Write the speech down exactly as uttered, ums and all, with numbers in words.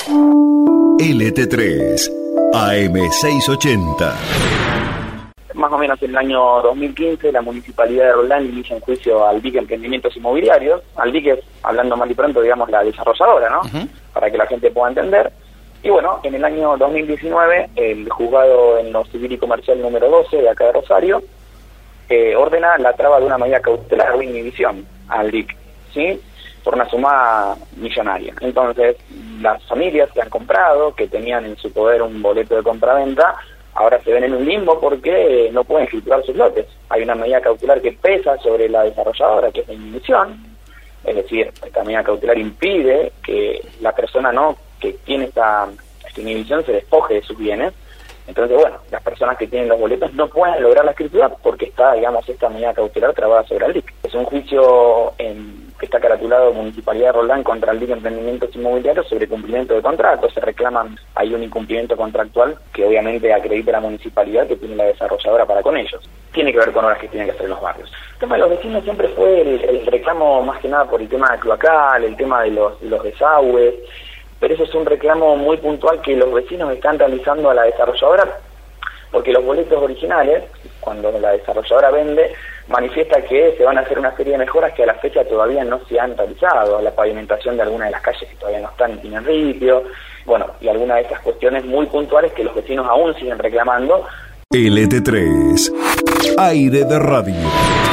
L T tres, A M seiscientos ochenta. Más o menos en el año dos mil quince, la Municipalidad de Roldán inicia un juicio al D I C Emprendimientos Inmobiliarios. Al D I C es, hablando mal y pronto, digamos, la desarrolladora, ¿no? Uh-huh. Para que la gente pueda entender. Y bueno, en el año dos mil diecinueve, el juzgado en lo civil y comercial número doce de acá de Rosario eh, ordena la traba de una medida cautelar de inhibición al D I C, ¿sí? Por una suma millonaria. Entonces, las familias que han comprado, que tenían en su poder un boleto de compraventa, ahora se ven en un limbo porque no pueden filtrar sus lotes. Hay una medida cautelar que pesa sobre la desarrolladora, que es la inhibición. Es decir, esta medida cautelar impide que la persona no que tiene esta, esta inhibición se despoje de sus bienes. Entonces, bueno, las personas que tienen los boletos no pueden lograr la escritura porque está, digamos, esta medida cautelar trabada sobre el D I C. Es un juicio en, que está caratulado Municipalidad de Roldán contra el D I C Emprendimientos Inmobiliarios sobre cumplimiento de contratos. Se reclaman, hay un incumplimiento contractual que obviamente acredita la municipalidad que tiene la desarrolladora para con ellos. Tiene que ver con obras que tienen que hacer en los barrios. El tema de los vecinos siempre fue el, el reclamo más que nada por el tema cloacal, el tema de los, de los desagües. Pero eso es un reclamo muy puntual que los vecinos están realizando a la desarrolladora, porque los boletos originales, cuando la desarrolladora vende, manifiesta que se van a hacer una serie de mejoras que a la fecha todavía no se han realizado, la pavimentación de algunas de las calles que todavía no están en ripio, bueno, y algunas de estas cuestiones muy puntuales que los vecinos aún siguen reclamando. L T tres, Aire de Radio.